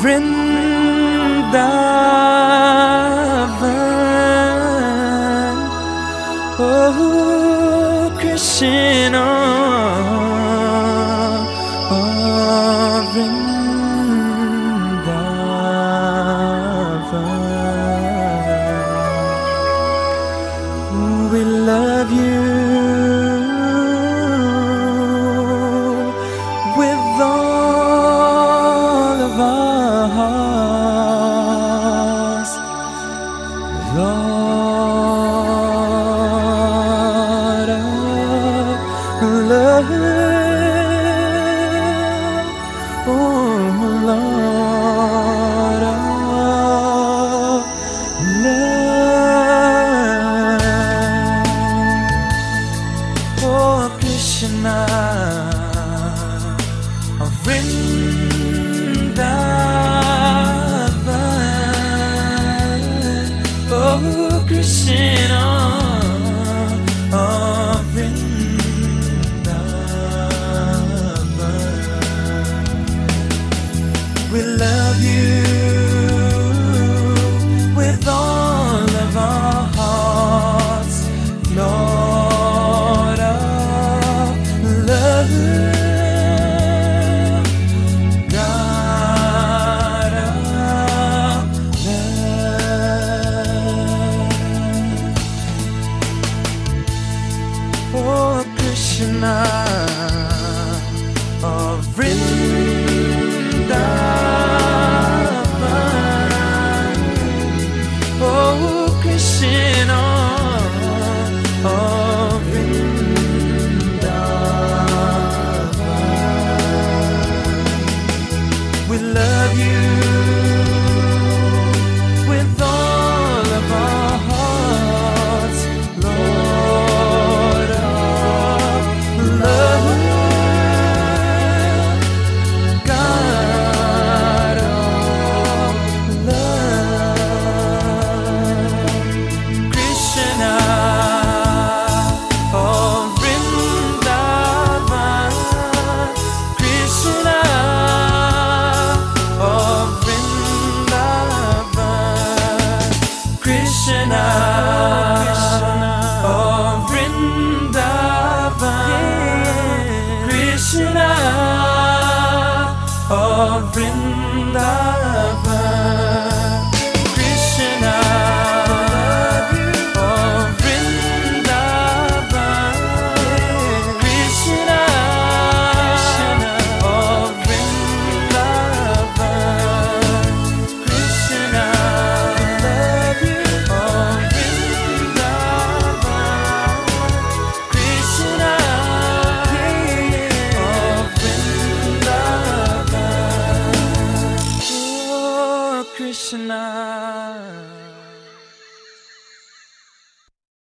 Vrindavan, oh Krishna, oh Vrindavan. We love you with all of our hearts, Lord of love, oh Lord of love, oh Krishna of Vrindavan, oh Krishna of Vrindavan. We love you with all of our hearts, Lord of love, God of love, oh Krishna of Vrindavan, oh Krishna of Vrindavan. We love you with all of our hearts, Lord of love, God of love, Krishna of Vrindavan, Krishna of Vrindavan, Krishna of Vrindavan, Krishna of Vrindavan, Krishna of Vrindavan, Krishna of Vrindavan, Krishna love you of Vrindavan, Krishna of Vrindavan, oh Krishna.